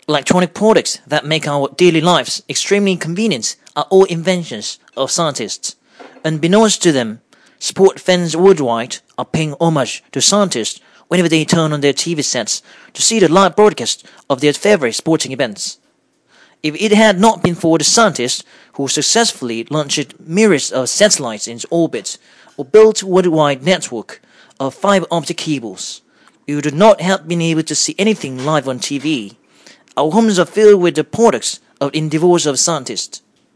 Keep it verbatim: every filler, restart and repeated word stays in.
Electronic products that make our daily lives extremely convenient are all inventions of scientists. Unbeknownst to them, sport fans worldwide are paying homage to scientists whenever they turn on their T V sets to see the live broadcast of their favorite sporting events. If it had not been for the scientists who successfully launched myriads of satellites into orbit or built a worldwide network of fiber optic cables, we would not have been able to see anything live on T V. Our homes are filled with the products of endeavors of scientists.